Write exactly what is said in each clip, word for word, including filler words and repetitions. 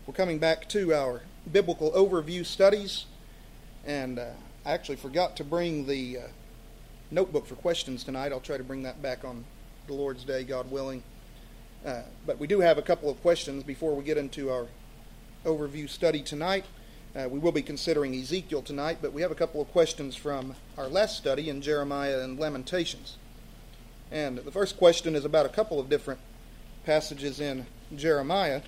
We're coming back to our biblical overview studies, and uh, I actually forgot to bring the uh, notebook for questions tonight. I'll try to bring that back on the Lord's Day, God willing. Uh, but we do have a couple of questions before we get into our overview study tonight. Uh, we will be considering Ezekiel tonight, but we have a couple of questions from our last study in Jeremiah and Lamentations. And the first question is about a couple of different passages in Jeremiah.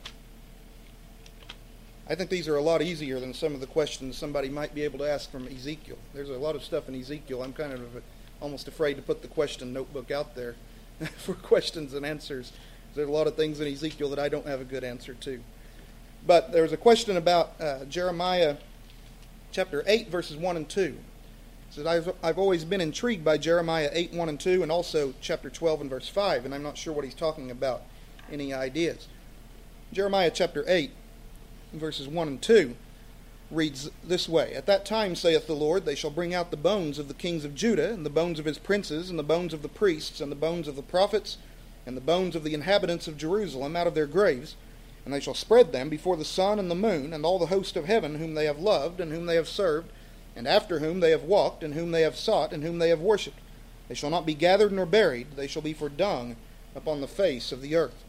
I think these are a lot easier than some of the questions somebody might be able to ask from Ezekiel. There's a lot of stuff in Ezekiel. I'm kind of almost afraid to put the question notebook out there for questions and answers. There's a lot of things in Ezekiel that I don't have a good answer to. But there's a question about uh, Jeremiah chapter eight, verses one and two. It says, I've, I've always been intrigued by Jeremiah eight, one and two, and also chapter twelve and verse five, and I'm not sure what he's talking about. Any ideas? Jeremiah chapter eight, verses one and two reads this way: At that time, saith the Lord, they shall bring out the bones of the kings of Judah, and the bones of his princes, and the bones of the priests, and the bones of the prophets, and the bones of the inhabitants of Jerusalem out of their graves, and they shall spread them before the sun and the moon, and all the host of heaven, whom they have loved, and whom they have served, and after whom they have walked, and whom they have sought, and whom they have worshipped. They shall not be gathered nor buried, they shall be for dung upon the face of the earth.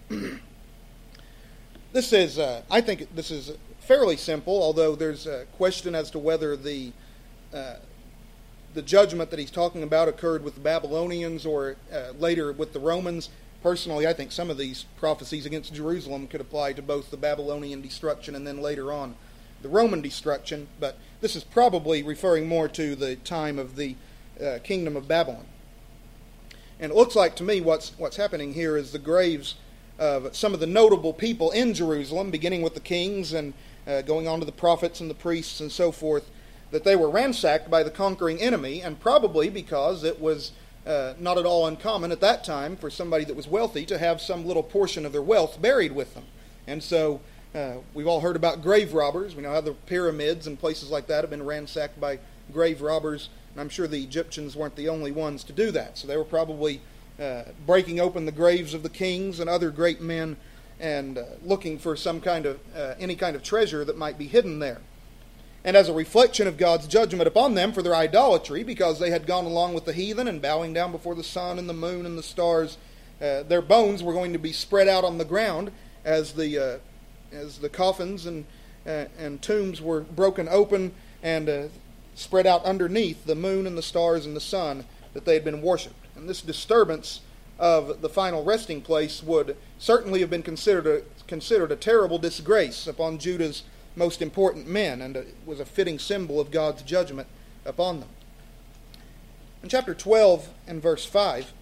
This is, uh, I think this is fairly simple, although there's a question as to whether the uh, the judgment that he's talking about occurred with the Babylonians or uh, later with the Romans. Personally, I think some of these prophecies against Jerusalem could apply to both the Babylonian destruction and then later on the Roman destruction, but this is probably referring more to the time of the uh, kingdom of Babylon. And it looks like to me what's what's happening here is the graves of some of the notable people in Jerusalem, beginning with the kings and uh, going on to the prophets and the priests and so forth, that they were ransacked by the conquering enemy, and probably because it was uh, not at all uncommon at that time for somebody that was wealthy to have some little portion of their wealth buried with them. And so uh, we've all heard about grave robbers. We know how the pyramids and places like that have been ransacked by grave robbers, and I'm sure the Egyptians weren't the only ones to do that. So they were probably Uh, breaking open the graves of the kings and other great men and uh, looking for some kind of uh, any kind of treasure that might be hidden there. And as a reflection of God's judgment upon them for their idolatry, because they had gone along with the heathen and bowing down before the sun and the moon and the stars, uh, their bones were going to be spread out on the ground as the uh, as the coffins and uh, and tombs were broken open and uh, spread out underneath the moon and the stars and the sun that they had been worshipped. And this disturbance of the final resting place would certainly have been considered a, considered a terrible disgrace upon Judah's most important men, and it was a fitting symbol of God's judgment upon them. In chapter twelve and verse five,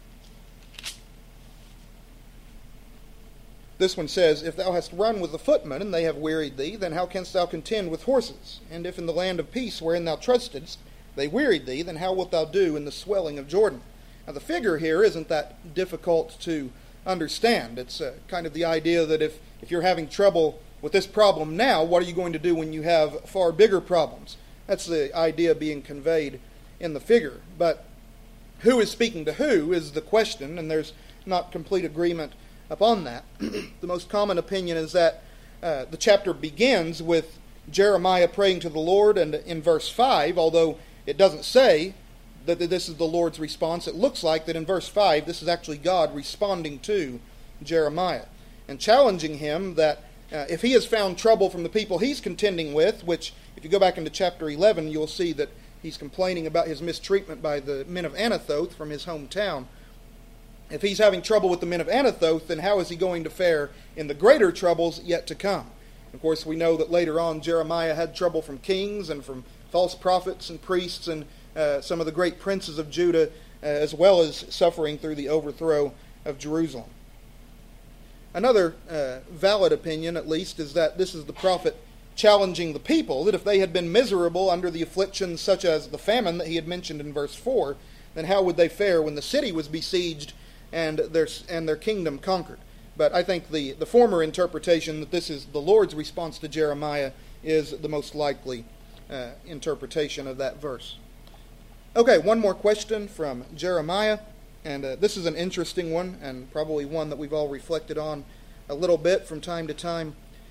this one says, If thou hast run with the footmen, and they have wearied thee, then how canst thou contend with horses? And if in the land of peace wherein thou trustedst they wearied thee, then how wilt thou do in the swelling of Jordan? Now the figure here isn't that difficult to understand. It's uh, kind of the idea that if, if you're having trouble with this problem now, what are you going to do when you have far bigger problems? That's the idea being conveyed in the figure. But who is speaking to who is the question, and there's not complete agreement upon that. The most common opinion is that uh, the chapter begins with Jeremiah praying to the Lord, and in verse five, although it doesn't say that this is the Lord's response, it looks like that in verse five, this is actually God responding to Jeremiah and challenging him that uh, if he has found trouble from the people he's contending with, which if you go back into chapter eleven, you'll see that he's complaining about his mistreatment by the men of Anathoth from his hometown. If he's having trouble with the men of Anathoth, then how is he going to fare in the greater troubles yet to come? Of course, we know that later on Jeremiah had trouble from kings and from false prophets and priests and uh, some of the great princes of Judah, uh, as well as suffering through the overthrow of Jerusalem. Another uh, valid opinion, at least, is that this is the prophet challenging the people, that if they had been miserable under the afflictions such as the famine that he had mentioned in verse four, then how would they fare when the city was besieged and their, and their kingdom conquered? But I think the, the former interpretation, that this is the Lord's response to Jeremiah, is the most likely uh, interpretation of that verse. Okay, one more question from Jeremiah, and uh, this is an interesting one, and probably one that we've all reflected on a little bit from time to time.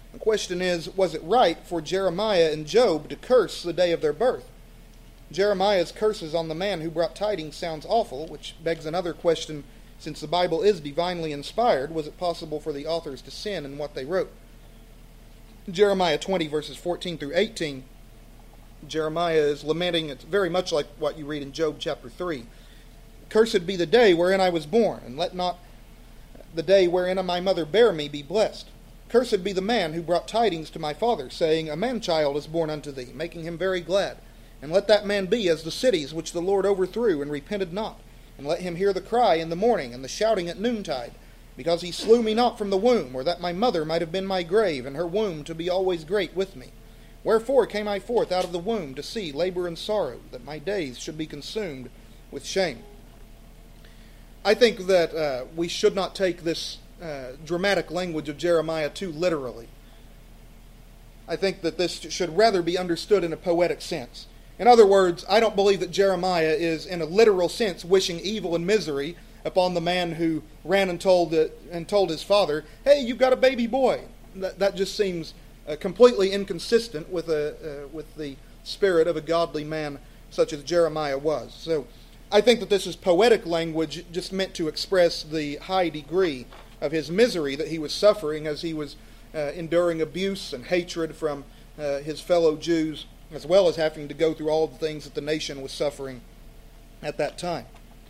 The question is, was it right for Jeremiah and Job to curse the day of their birth? Jeremiah's curses on the man who brought tidings sounds awful, which begs another question. Since the Bible is divinely inspired, was it possible for the authors to sin in what they wrote? Jeremiah twenty, verses fourteen through eighteen, Jeremiah is lamenting. It's very much like what you read in Job chapter three. Cursed be the day wherein I was born, and let not the day wherein my mother bare me be blessed. Cursed be the man who brought tidings to my father, saying, A man-child is born unto thee, making him very glad. And let that man be as the cities which the Lord overthrew, and repented not. And let him hear the cry in the morning, and the shouting at noontide, because he slew me not from the womb, or that my mother might have been my grave, and her womb to be always great with me. Wherefore came I forth out of the womb to see labor and sorrow, that my days should be consumed with shame. I think that uh, we should not take this uh, dramatic language of Jeremiah too literally. I think that this should rather be understood in a poetic sense. In other words, I don't believe that Jeremiah is, in a literal sense, wishing evil and misery upon the man who ran and told uh, and told his father, "Hey, you've got a baby boy." That that just seems uh, completely inconsistent with a uh, with the spirit of a godly man such as Jeremiah was. So, I think that this is poetic language, just meant to express the high degree of his misery that he was suffering as he was uh, enduring abuse and hatred from uh, his fellow Jews, as well as having to go through all the things that the nation was suffering at that time.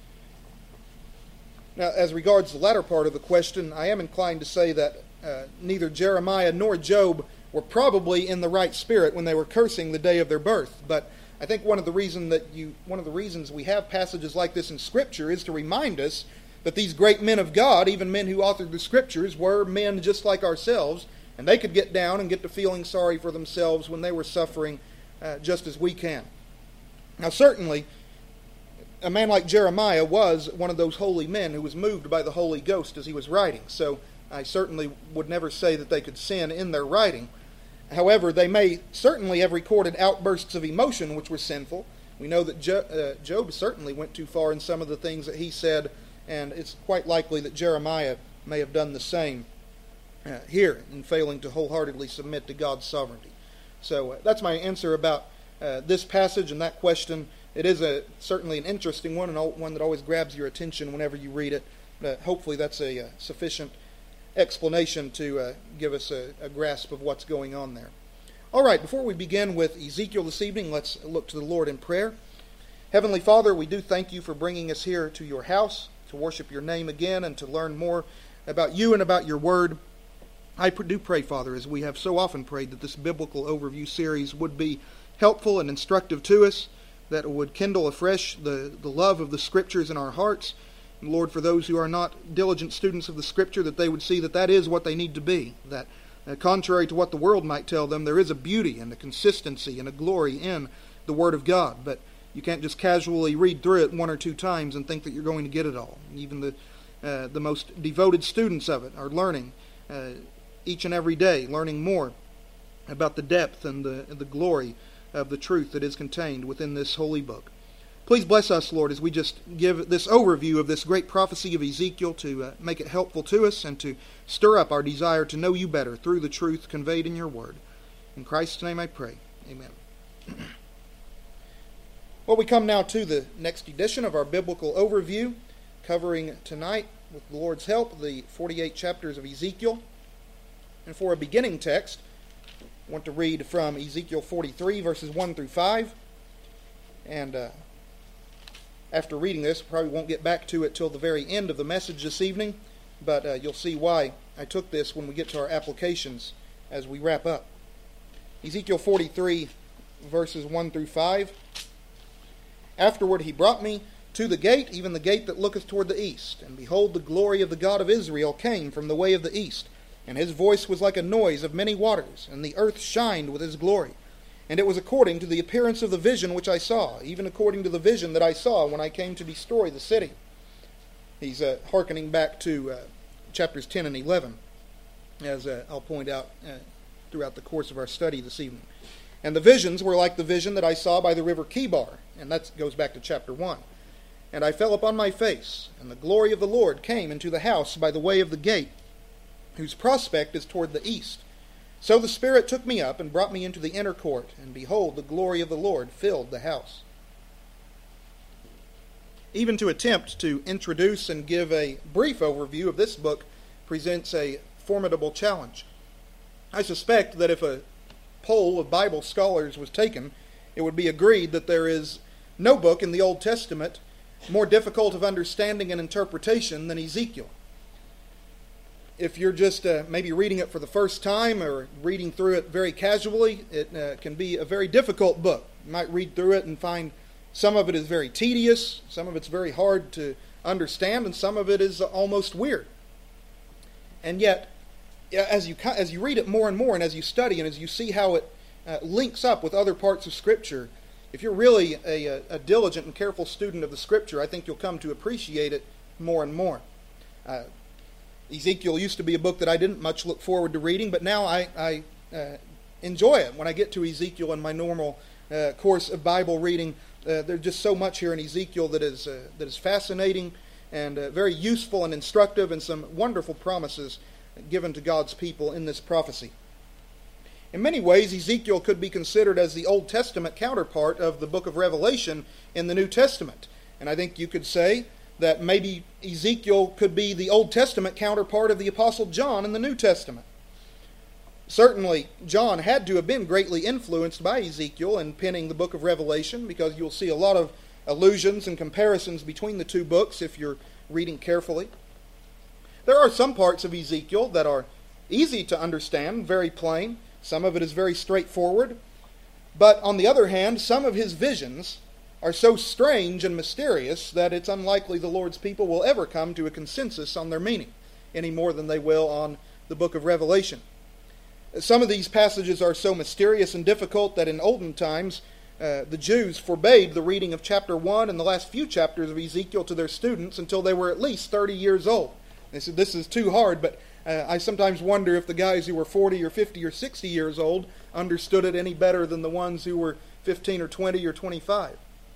Now, as regards the latter part of the question, I am inclined to say that uh, neither Jeremiah nor Job were probably in the right spirit when they were cursing the day of their birth. But I think one of the reason that you, one of the reasons we have passages like this in Scripture is to remind us that these great men of God, even men who authored the Scriptures, were men just like ourselves, and they could get down and get to feeling sorry for themselves when they were suffering uh, just as we can. Now, certainly, a man like Jeremiah was one of those holy men who was moved by the Holy Ghost as he was writing. So I certainly would never say that they could sin in their writing. However, they may certainly have recorded outbursts of emotion which were sinful. We know that Jo- uh, Job certainly went too far in some of the things that he said, and it's quite likely that Jeremiah may have done the same uh, here in failing to wholeheartedly submit to God's sovereignty. So uh, that's my answer about uh, this passage and that question. It is a certainly an interesting one, and one that always grabs your attention whenever you read it. But hopefully that's a uh, sufficient explanation to uh, give us a, a grasp of what's going on there. All right, before we begin with Ezekiel this evening, let's look to the Lord in prayer. Heavenly Father, we do thank you for bringing us here to your house to worship your name again and to learn more about you and about your word. I do pray, Father, as we have so often prayed, that this biblical overview series would be helpful and instructive to us, that it would kindle afresh the, the love of the Scriptures in our hearts. And Lord, for those who are not diligent students of the Scripture, that they would see that that is what they need to be, that uh, contrary to what the world might tell them, there is a beauty and a consistency and a glory in the Word of God. But you can't just casually read through it one or two times and think that you're going to get it all. Even the, uh, the most devoted students of it are learning uh, each and every day, learning more about the depth and the, the glory of the truth that is contained within this holy book. Please bless us, Lord, as we just give this overview of this great prophecy of Ezekiel to uh, make it helpful to us and to stir up our desire to know you better through the truth conveyed in your word. In Christ's name I pray. Amen. Well, we come now to the next edition of our biblical overview, covering tonight, with the Lord's help, the forty-eight chapters of Ezekiel. And for a beginning text, I want to read from Ezekiel forty-three, verses one through five. And uh, after reading this, probably won't get back to it till the very end of the message this evening, but uh, you'll see why I took this when we get to our applications as we wrap up. Ezekiel forty-three, verses one through five. Afterward he brought me to the gate, even the gate that looketh toward the east. And behold, the glory of the God of Israel came from the way of the east. And his voice was like a noise of many waters, and the earth shined with his glory. And it was according to the appearance of the vision which I saw, even according to the vision that I saw when I came to destroy the city. He's uh, hearkening back to uh, chapters ten and eleven, as uh, I'll point out uh, throughout the course of our study this evening. And the visions were like the vision that I saw by the river Chebar, and that goes back to chapter one. And I fell upon my face, and the glory of the Lord came into the house by the way of the gate, whose prospect is toward the east. So the Spirit took me up and brought me into the inner court, and behold, the glory of the Lord filled the house. Even to attempt to introduce and give a brief overview of this book presents a formidable challenge. I suspect that if a poll of Bible scholars was taken, it would be agreed that there is no book in the Old Testament more difficult of understanding and interpretation than Ezekiel. If you're just uh, maybe reading it for the first time or reading through it very casually, it uh, can be a very difficult book. You might read through it and find some of it is very tedious, some of it's very hard to understand, and some of it is almost weird. And yet, as you as you read it more and more, and as you study, and as you see how it uh, links up with other parts of Scripture, if you're really a, a diligent and careful student of the Scripture, I think you'll come to appreciate it more and more. Uh, Ezekiel used to be a book that I didn't much look forward to reading, but now I, I uh, enjoy it. When I get to Ezekiel in my normal uh, course of Bible reading, uh, there's just so much here in Ezekiel that is uh, that is fascinating and uh, very useful and instructive, and some wonderful promises given to God's people in this prophecy. In many ways, Ezekiel could be considered as the Old Testament counterpart of the book of Revelation in the New Testament. And I think you could say that maybe Ezekiel could be the Old Testament counterpart of the Apostle John in the New Testament. Certainly, John had to have been greatly influenced by Ezekiel in penning the book of Revelation, because you'll see a lot of allusions and comparisons between the two books if you're reading carefully. There are some parts of Ezekiel that are easy to understand, very plain. Some of it is very straightforward. But on the other hand, some of his visions are so strange and mysterious that it's unlikely the Lord's people will ever come to a consensus on their meaning, any more than they will on the book of Revelation. Some of these passages are so mysterious and difficult that in olden times uh, the Jews forbade the reading of chapter one and the last few chapters of Ezekiel to their students until they were at least thirty years old. They said, this is too hard, but uh, I sometimes wonder if the guys who were forty or fifty or sixty years old understood it any better than the ones who were fifteen or twenty or twenty-five.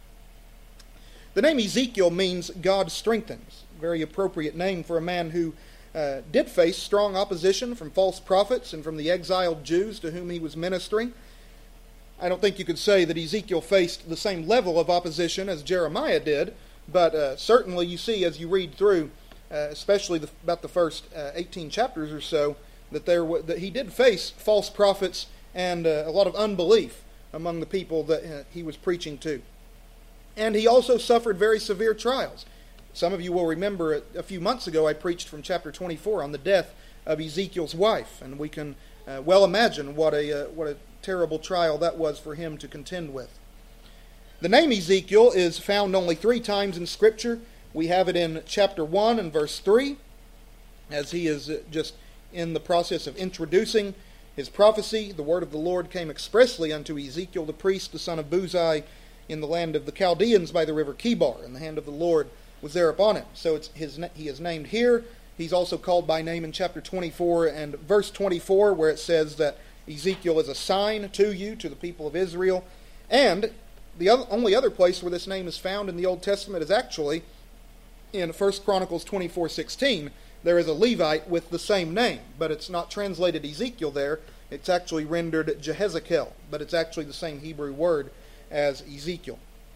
The name Ezekiel means God strengthens. A very appropriate name for a man who uh, did face strong opposition from false prophets and from the exiled Jews to whom he was ministering. I don't think you could say that Ezekiel faced the same level of opposition as Jeremiah did, but uh, certainly you see as you read through, uh, especially the, about the first uh, eighteen chapters or so, that there w- that he did face false prophets and uh, a lot of unbelief among the people that uh, he was preaching to. And he also suffered very severe trials. Some of you will remember a few months ago I preached from chapter twenty-four on the death of Ezekiel's wife, and we can uh, well imagine what a uh, what a terrible trial that was for him to contend with. The name Ezekiel is found only three times in Scripture. We have it in chapter one and verse three, as he is just in the process of introducing his prophecy. The word of the Lord came expressly unto Ezekiel the priest, the son of Buzi, in the land of the Chaldeans by the river Chebar, and the hand of the Lord was there upon him. So it's his, he is named here. He's also called by name in chapter twenty-four and verse twenty-four, where it says that Ezekiel is a sign to you, to the people of Israel. And the other, only other place where this name is found in the Old Testament is actually in First Chronicles twenty-four sixteen. There is a Levite with the same name, but it's not translated Ezekiel there. It's actually rendered Jehezekiel, but it's actually the same Hebrew word as Ezekiel.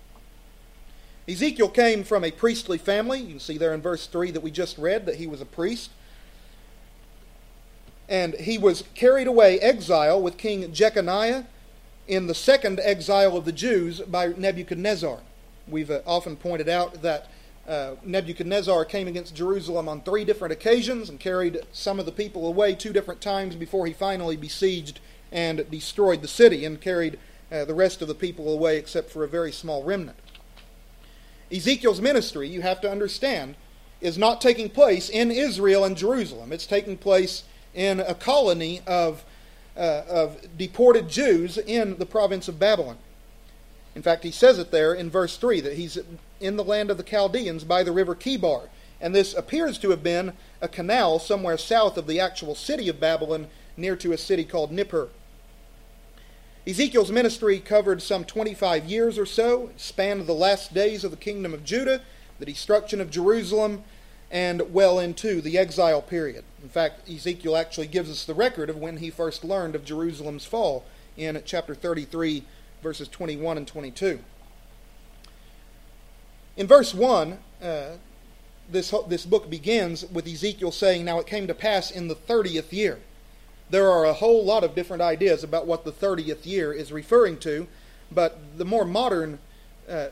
Ezekiel came from a priestly family. You can see there in verse three that we just read that he was a priest. And he was carried away exile with King Jeconiah in the second exile of the Jews by Nebuchadnezzar. We've uh, often pointed out that uh, Nebuchadnezzar came against Jerusalem on three different occasions and carried some of the people away two different times before he finally besieged and destroyed the city and carried uh, the rest of the people away except for a very small remnant. Ezekiel's ministry, you have to understand, is not taking place in Israel and Jerusalem. It's taking place in a colony of, uh, of deported Jews in the province of Babylon. In fact, he says it there in verse three, that he's in the land of the Chaldeans by the river Chebar. And this appears to have been a canal somewhere south of the actual city of Babylon, near to a city called Nippur. Ezekiel's ministry covered some twenty-five years or so. It spanned the last days of the kingdom of Judah, the destruction of Jerusalem, and well into the exile period. In fact, Ezekiel actually gives us the record of when he first learned of Jerusalem's fall in chapter thirty-three, verses twenty-one and twenty-two. In verse one, uh, this, this book begins with Ezekiel saying, "Now it came to pass in the thirtieth year." There are a whole lot of different ideas about what the thirtieth year is referring to, but the more modern uh,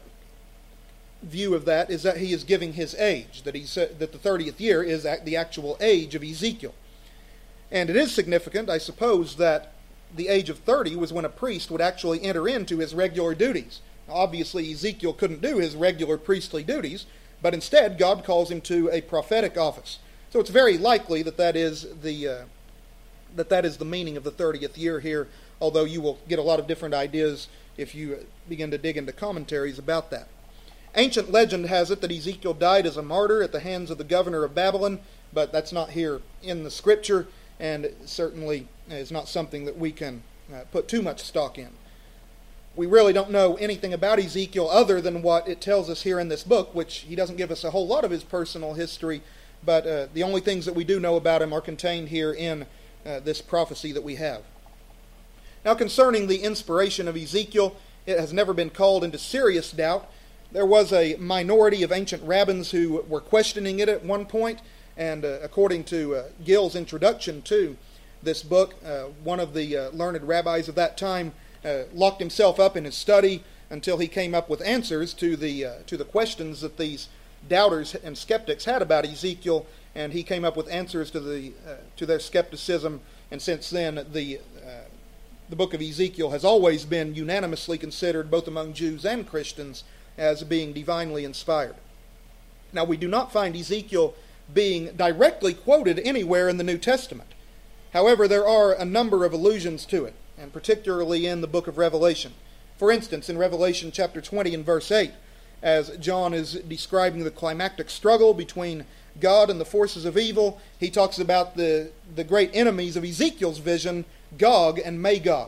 view of that is that he is giving his age, that, he said, that the thirtieth year is the actual age of Ezekiel. And it is significant, I suppose, that the age of thirty was when a priest would actually enter into his regular duties. Now, obviously, Ezekiel couldn't do his regular priestly duties, but instead God calls him to a prophetic office. So it's very likely that that is the uh, that that is the meaning of the thirtieth year here, although you will get a lot of different ideas if you begin to dig into commentaries about that. Ancient legend has it that Ezekiel died as a martyr at the hands of the governor of Babylon, but that's not here in the Scripture, and certainly is not something that we can uh, put too much stock in. We really don't know anything about Ezekiel other than what it tells us here in this book, which he doesn't give us a whole lot of his personal history, but uh, the only things that we do know about him are contained here in uh, this prophecy that we have. Now, concerning the inspiration of Ezekiel, it has never been called into serious doubt. There was a minority of ancient rabbins who were questioning it at one point, and uh, according to uh, Gill's introduction to this book, uh, one of the uh, learned rabbis of that time uh, locked himself up in his study until he came up with answers to the uh, to the questions that these doubters and skeptics had about Ezekiel, and he came up with answers to the uh, to their skepticism. And since then, the uh, the book of Ezekiel has always been unanimously considered, both among Jews and Christians, as being divinely inspired. Now, we do not find Ezekiel being directly quoted anywhere in the New Testament. However, there are a number of allusions to it, and particularly in the book of Revelation. For instance, in Revelation chapter twenty and verse eight, as John is describing the climactic struggle between God and the forces of evil, he talks about the, the great enemies of Ezekiel's vision, Gog and Magog.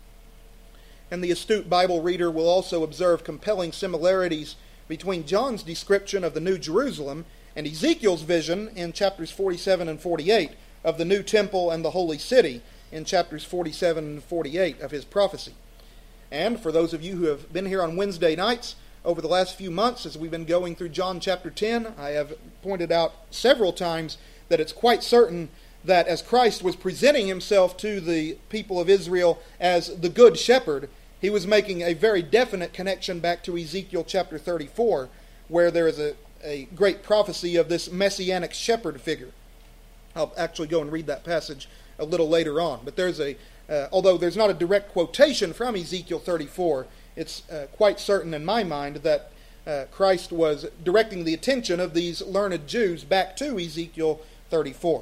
And the astute Bible reader will also observe compelling similarities between John's description of the New Jerusalem and Ezekiel's vision in chapters forty-seven and forty-eight of the new temple and the holy city in chapters forty-seven and forty-eight of his prophecy. And for those of you who have been here on Wednesday nights over the last few months as we've been going through John chapter ten, I have pointed out several times that it's quite certain that as Christ was presenting himself to the people of Israel as the good shepherd, he was making a very definite connection back to Ezekiel chapter thirty-four, where there is a, a great prophecy of this messianic shepherd figure. I'll actually go and read that passage a little later on. But there's a, uh, although there's not a direct quotation from Ezekiel thirty-four, it's uh, quite certain in my mind that uh, Christ was directing the attention of these learned Jews back to Ezekiel thirty-four.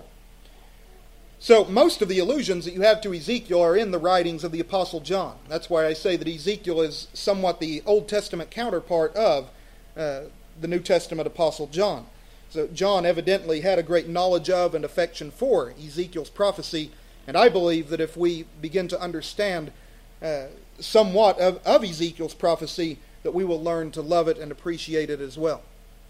So most of the allusions that you have to Ezekiel are in the writings of the Apostle John. That's why I say that Ezekiel is somewhat the Old Testament counterpart of uh, the New Testament Apostle John. So John evidently had a great knowledge of and affection for Ezekiel's prophecy, and I believe that if we begin to understand uh, somewhat of, of Ezekiel's prophecy, that we will learn to love it and appreciate it as well.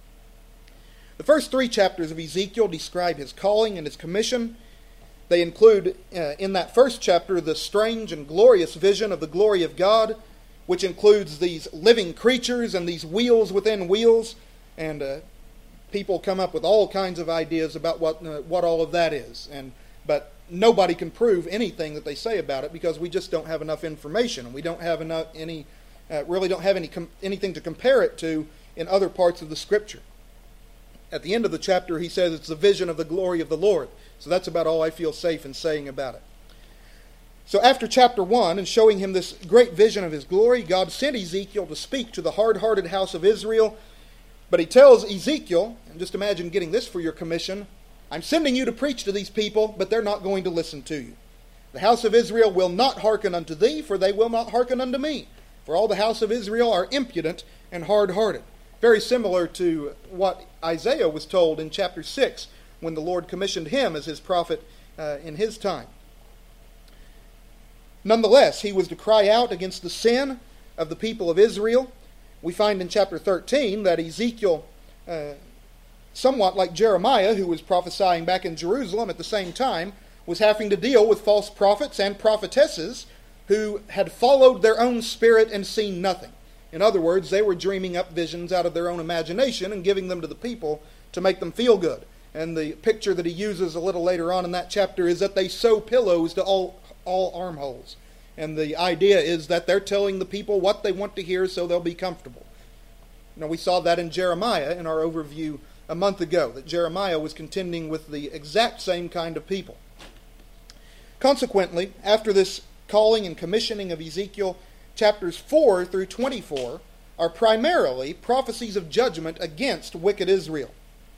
The first three chapters of Ezekiel describe his calling and his commission. They include, uh, in that first chapter, the strange and glorious vision of the glory of God, which includes these living creatures and these wheels within wheels. And uh, people come up with all kinds of ideas about what uh, what all of that is. And but nobody can prove anything that they say about it because we just don't have enough information. We don't have enough any uh, really don't have any com- anything to compare it to in other parts of the Scripture. At the end of the chapter, he says it's the vision of the glory of the Lord. So that's about all I feel safe in saying about it. So after chapter one, and showing him this great vision of his glory, God sent Ezekiel to speak to the hard-hearted house of Israel. But he tells Ezekiel, and just imagine getting this for your commission, I'm sending you to preach to these people, but they're not going to listen to you. The house of Israel will not hearken unto thee, for they will not hearken unto me. For all the house of Israel are impudent and hard-hearted. Very similar to what Isaiah was told in chapter six, when the Lord commissioned him as his prophet uh, in his time. Nonetheless, he was to cry out against the sin of the people of Israel. We find in chapter thirteen that Ezekiel uh, somewhat like Jeremiah, who was prophesying back in Jerusalem at the same time, was having to deal with false prophets and prophetesses who had followed their own spirit and seen nothing. In other words, they were dreaming up visions out of their own imagination and giving them to the people to make them feel good. And the picture that he uses a little later on in that chapter is that they sew pillows to all, all armholes. And the idea is that they're telling the people what they want to hear so they'll be comfortable. Now, we saw that in Jeremiah in our overview a month ago, that Jeremiah was contending with the exact same kind of people. Consequently, after this calling and commissioning of Ezekiel, chapters four through twenty-four are primarily prophecies of judgment against wicked Israel.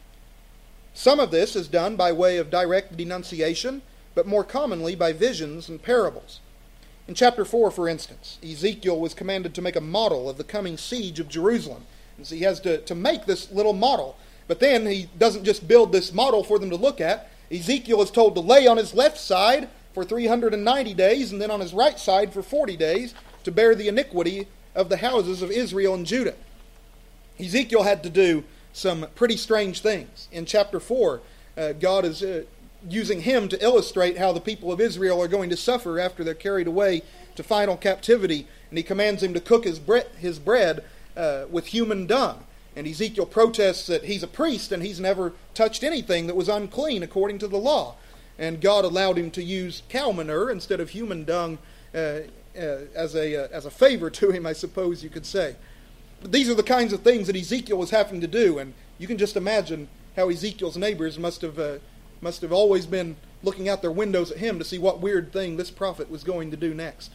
Some of this is done by way of direct denunciation, but more commonly by visions and parables. In chapter four, for instance, Ezekiel was commanded to make a model of the coming siege of Jerusalem. And so he has to, to make this little model. But then he doesn't just build this model for them to look at. Ezekiel is told to lay on his left side for three hundred ninety days, and then on his right side for forty days, to bear the iniquity of the houses of Israel and Judah. Ezekiel had to do some pretty strange things. In chapter four, uh, God is uh, using him to illustrate how the people of Israel are going to suffer after they're carried away to final captivity, and he commands him to cook his, bre- his bread uh, with human dung. And Ezekiel protests that he's a priest and he's never touched anything that was unclean according to the law. And God allowed him to use cow manure instead of human dung uh, uh, as a uh, as a favor to him, I suppose you could say. But these are the kinds of things that Ezekiel was having to do, and you can just imagine how Ezekiel's neighbors must have uh, must have always been looking out their windows at him to see what weird thing this prophet was going to do next.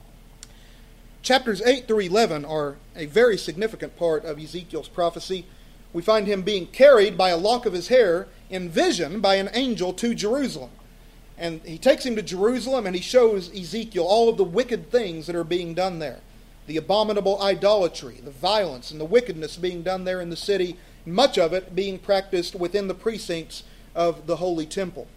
Chapters eight through eleven are a very significant part of Ezekiel's prophecy. We find him being carried by a lock of his hair in vision by an angel to Jerusalem. And he takes him to Jerusalem and he shows Ezekiel all of the wicked things that are being done there. The abominable idolatry, the violence, and the wickedness being done there in the city, much of it being practiced within the precincts of the Holy Temple.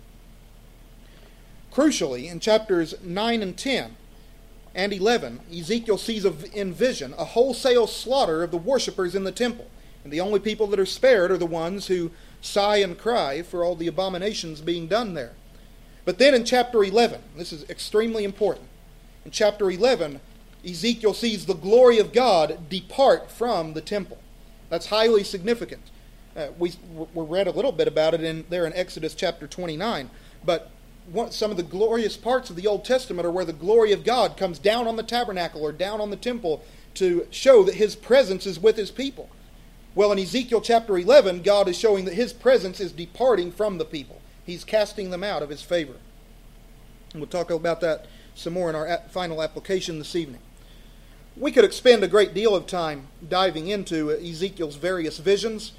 Crucially, in chapters nine and ten and eleven, Ezekiel sees in vision a wholesale slaughter of the worshippers in the temple. And the only people that are spared are the ones who sigh and cry for all the abominations being done there. But then in chapter eleven, this is extremely important. In chapter eleven, Ezekiel sees the glory of God depart from the temple. That's highly significant. Uh, we, we read a little bit about it in there in Exodus chapter twenty-nine. But one, some of the glorious parts of the Old Testament are where the glory of God comes down on the tabernacle or down on the temple to show that his presence is with his people. Well, in Ezekiel chapter eleven, God is showing that his presence is departing from the people. He's casting them out of his favor. And we'll talk about that some more in our final application this evening. We could expend a great deal of time diving into Ezekiel's various visions.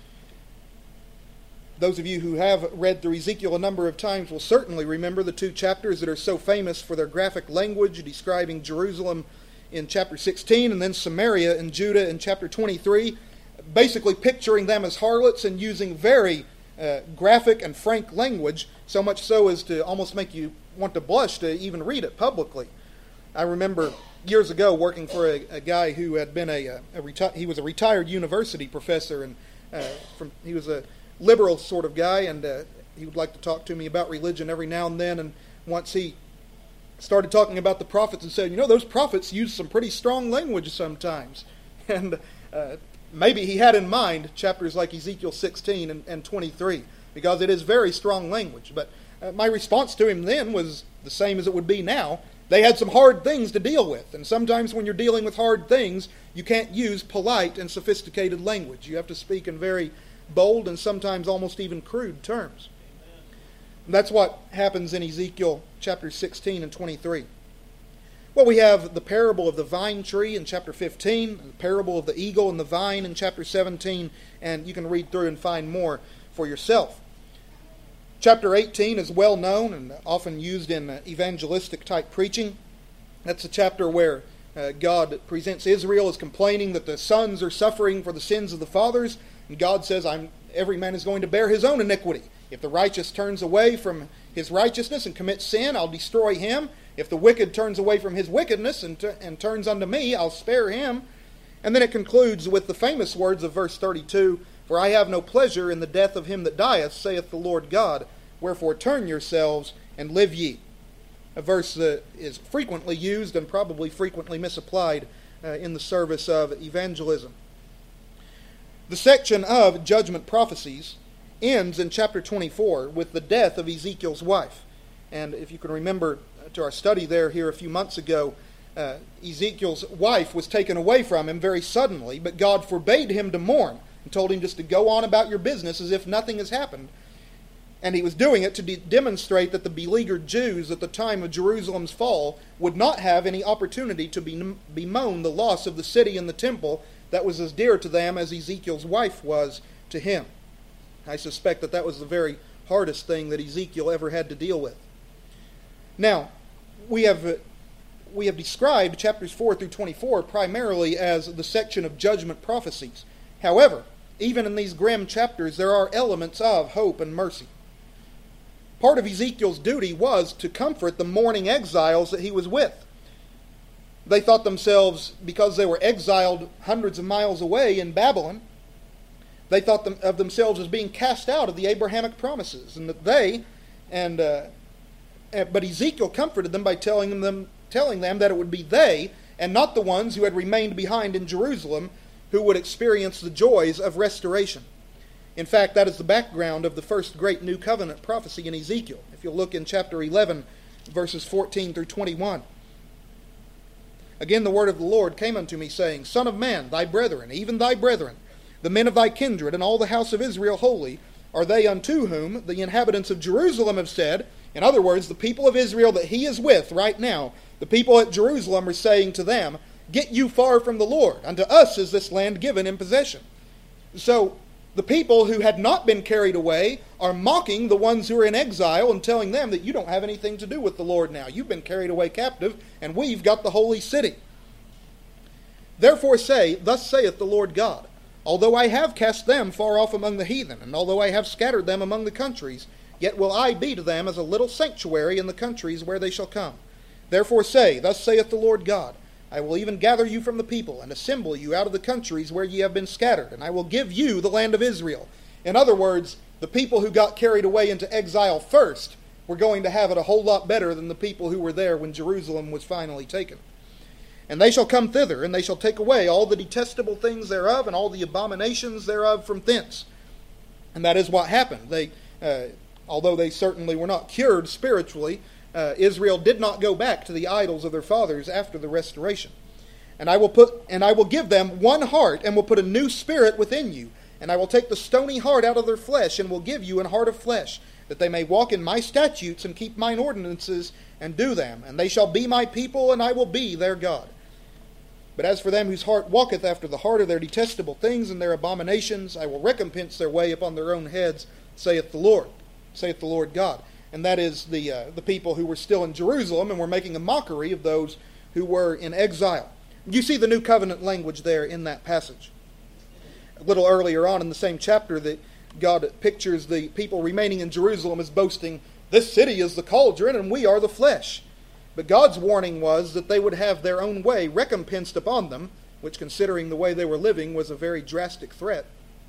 Those of you who have read through Ezekiel a number of times will certainly remember the two chapters that are so famous for their graphic language, describing Jerusalem in chapter sixteen and then Samaria and Judah in chapter twenty-three, basically picturing them as harlots and using very uh, graphic and frank language, so much so as to almost make you want to blush to even read it publicly. I remember years ago working for a, a guy who had been a, a, a reti- he was a retired university professor, and uh, from he was a liberal sort of guy, and uh, he would like to talk to me about religion every now and then. And once he started talking about the prophets and said, you know, those prophets use some pretty strong language sometimes. And uh, maybe he had in mind chapters like Ezekiel sixteen and, and twenty-three, because it is very strong language. But uh, my response to him then was the same as it would be now. They had some hard things to deal with, and sometimes when you're dealing with hard things, you can't use polite and sophisticated language. You have to speak in very bold and sometimes almost even crude terms. And that's what happens in Ezekiel chapter sixteen and twenty-three. Well, we have the parable of the vine tree in chapter fifteen, the parable of the eagle and the vine in chapter seventeen, and you can read through and find more for yourself. Chapter eighteen is well known and often used in evangelistic type preaching. That's a chapter where uh, God presents Israel as complaining that the sons are suffering for the sins of the fathers, and God says, "I'm every man is going to bear his own iniquity. If the righteous turns away from his righteousness and commits sin, I'll destroy him. If the wicked turns away from his wickedness and, t- and turns unto me, I'll spare him." And then it concludes with the famous words of verse thirty-two, For I have no pleasure in the death of him that dieth, saith the Lord God. Wherefore turn yourselves, and live ye. A verse that is frequently used and probably frequently misapplied uh, in the service of evangelism. The section of judgment prophecies ends in chapter twenty-four with the death of Ezekiel's wife. And if you can remember to our study there here a few months ago, uh, Ezekiel's wife was taken away from him very suddenly, but God forbade him to mourn and told him just to go on about your business as if nothing has happened. And he was doing it to de- demonstrate that the beleaguered Jews at the time of Jerusalem's fall would not have any opportunity to be, bemoan the loss of the city and the temple that was as dear to them as Ezekiel's wife was to him. I suspect that that was the very hardest thing that Ezekiel ever had to deal with. Now, we have uh, we have described chapters four through twenty-four primarily as the section of judgment prophecies. However, even in these grim chapters, there are elements of hope and mercy. Part of Ezekiel's duty was to comfort the mourning exiles that he was with. They thought themselves, because they were exiled hundreds of miles away in Babylon, they thought them, of themselves as being cast out of the Abrahamic promises, and that they, and uh, but Ezekiel comforted them by telling them, telling them that it would be they, and not the ones who had remained behind in Jerusalem, who would experience the joys of restoration. In fact, that is the background of the first great New Covenant prophecy in Ezekiel. If you'll look in chapter eleven, verses fourteen through twenty-one. Again the word of the Lord came unto me, saying, Son of man, thy brethren, even thy brethren, the men of thy kindred, and all the house of Israel holy, are they unto whom the inhabitants of Jerusalem have said, in other words, the people of Israel that he is with right now, the people at Jerusalem are saying to them, Get you far from the Lord, unto us is this land given in possession. So, the people who had not been carried away are mocking the ones who are in exile and telling them that you don't have anything to do with the Lord now. You've been carried away captive, and we've got the holy city. Therefore say, Thus saith the Lord God, Although I have cast them far off among the heathen, and although I have scattered them among the countries, yet will I be to them as a little sanctuary in the countries where they shall come. Therefore say, Thus saith the Lord God, I will even gather you from the people, and assemble you out of the countries where ye have been scattered, and I will give you the land of Israel. In other words, the people who got carried away into exile first were going to have it a whole lot better than the people who were there when Jerusalem was finally taken. And they shall come thither, and they shall take away all the detestable things thereof, and all the abominations thereof from thence. And that is what happened. They, uh, although they certainly were not cured spiritually, Uh, Israel did not go back to the idols of their fathers after the restoration. And I will put, and I will give them one heart, and will put a new spirit within you. And I will take the stony heart out of their flesh, and will give you an heart of flesh, that they may walk in my statutes, and keep mine ordinances, and do them. And they shall be my people, and I will be their God. But as for them whose heart walketh after the heart of their detestable things and their abominations, I will recompense their way upon their own heads, saith the Lord, saith the Lord God. And that is the uh, the people who were still in Jerusalem and were making a mockery of those who were in exile. You see the New Covenant language there in that passage. A little earlier on in the same chapter, that God pictures the people remaining in Jerusalem as boasting, This city is the cauldron and we are the flesh. But God's warning was that they would have their own way recompensed upon them, which, considering the way they were living, was a very drastic threat.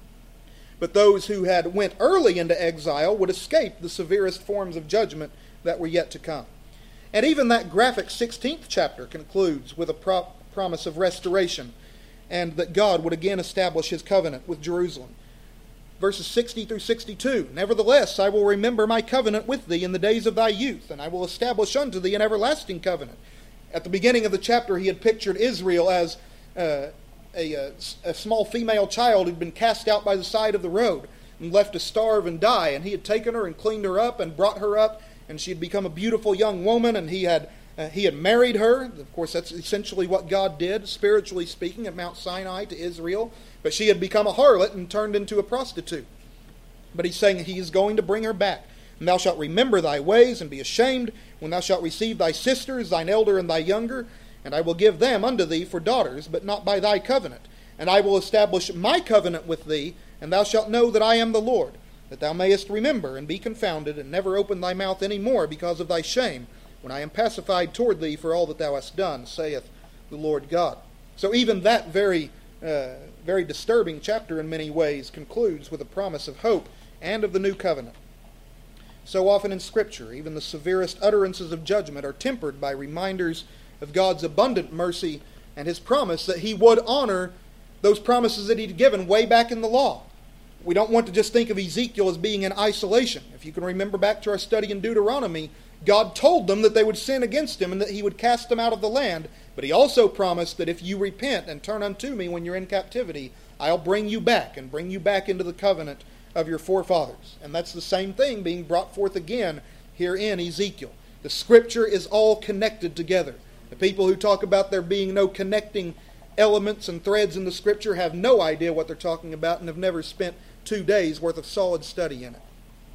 But those who had went early into exile would escape the severest forms of judgment that were yet to come. And even that graphic sixteenth chapter concludes with a pro- promise of restoration, and that God would again establish his covenant with Jerusalem. Verses sixty through sixty-two, Nevertheless, I will remember my covenant with thee in the days of thy youth, and I will establish unto thee an everlasting covenant. At the beginning of the chapter, he had pictured Israel as uh, A, a, a small female child who'd been cast out by the side of the road and left to starve and die. And he had taken her and cleaned her up and brought her up, and she had become a beautiful young woman, and he had uh, he had married her. Of course, that's essentially what God did, spiritually speaking, at Mount Sinai to Israel. But she had become a harlot and turned into a prostitute. But he's saying he is going to bring her back. And thou shalt remember thy ways and be ashamed when thou shalt receive thy sisters, thine elder and thy younger, and I will give them unto thee for daughters, but not by thy covenant. And I will establish my covenant with thee, and thou shalt know that I am the Lord, that thou mayest remember and be confounded, and never open thy mouth any more because of thy shame, when I am pacified toward thee for all that thou hast done, saith the Lord God. So even that very uh, very disturbing chapter in many ways, concludes with a promise of hope and of the new covenant. So often in Scripture, even the severest utterances of judgment are tempered by reminders of God's abundant mercy and His promise that He would honor those promises that He'd given way back in the law. We don't want to just think of Ezekiel as being in isolation. If you can remember back to our study in Deuteronomy, God told them that they would sin against Him and that He would cast them out of the land. But He also promised that if you repent and turn unto Me when you're in captivity, I'll bring you back and bring you back into the covenant of your forefathers. And that's the same thing being brought forth again here in Ezekiel. The Scripture is all connected together. The people who talk about there being no connecting elements and threads in the Scripture have no idea what they're talking about and have never spent two days worth of solid study in it.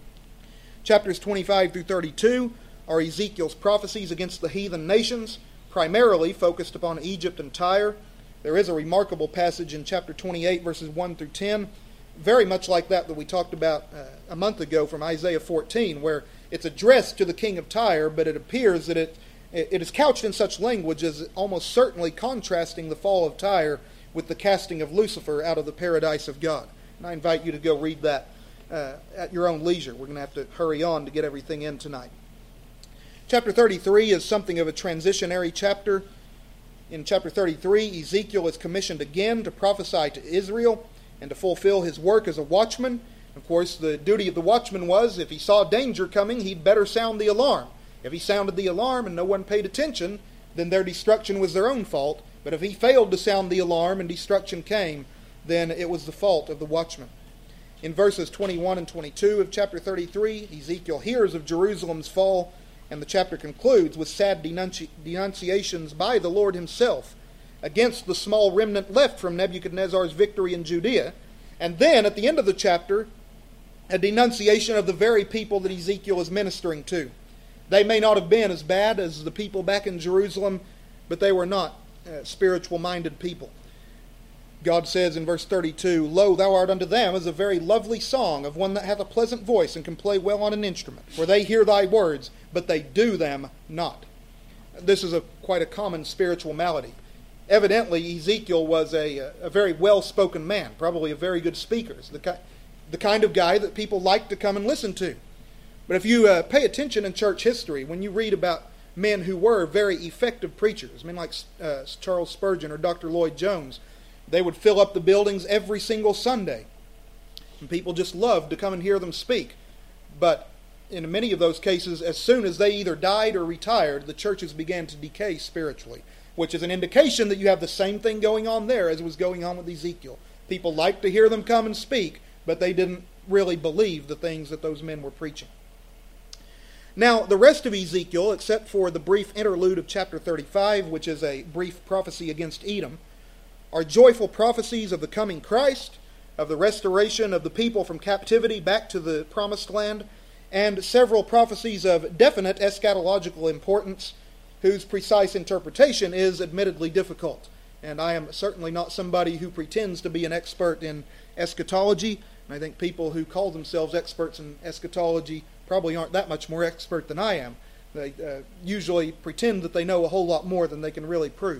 Chapters twenty-five through thirty-two are Ezekiel's prophecies against the heathen nations, primarily focused upon Egypt and Tyre. There is a remarkable passage in chapter twenty-eight, verses one through ten, very much like that that we talked about uh, a month ago from Isaiah fourteen, where it's addressed to the king of Tyre, but it appears that it it is couched in such language as almost certainly contrasting the fall of Tyre with the casting of Lucifer out of the paradise of God. And I invite you to go read that uh, at your own leisure. We're going to have to hurry on to get everything in tonight. Chapter thirty-three is something of a transitionary chapter. In chapter thirty-three, Ezekiel is commissioned again to prophesy to Israel and to fulfill his work as a watchman. Of course, the duty of the watchman was, if he saw danger coming, he'd better sound the alarm. If he sounded the alarm and no one paid attention, then their destruction was their own fault. But if he failed to sound the alarm and destruction came, then it was the fault of the watchman. In verses twenty-one and twenty-two of chapter thirty-three, Ezekiel hears of Jerusalem's fall, and the chapter concludes with sad denunci- denunciations by the Lord Himself against the small remnant left from Nebuchadnezzar's victory in Judea. And then, at the end of the chapter, a denunciation of the very people that Ezekiel is ministering to. They may not have been as bad as the people back in Jerusalem, but they were not uh, spiritual-minded people. God says in verse thirty-two, Lo, thou art unto them as a very lovely song of one that hath a pleasant voice and can play well on an instrument. For they hear thy words, but they do them not. This is a quite a common spiritual malady. Evidently, Ezekiel was a, a very well-spoken man, probably a very good speaker. The, ki- the kind of guy that people like to come and listen to. But if you uh, pay attention in church history, when you read about men who were very effective preachers, men like uh, Charles Spurgeon or Doctor Lloyd Jones, they would fill up the buildings every single Sunday. And people just loved to come and hear them speak. But in many of those cases, as soon as they either died or retired, the churches began to decay spiritually, which is an indication that you have the same thing going on there as was going on with Ezekiel. People liked to hear them come and speak, but they didn't really believe the things that those men were preaching. Now, the rest of Ezekiel, except for the brief interlude of chapter thirty-five, which is a brief prophecy against Edom, are joyful prophecies of the coming Christ, of the restoration of the people from captivity back to the promised land, and several prophecies of definite eschatological importance, whose precise interpretation is admittedly difficult. And I am certainly not somebody who pretends to be an expert in eschatology. And I think people who call themselves experts in eschatology probably aren't that much more expert than I am. They uh, usually pretend that they know a whole lot more than they can really prove.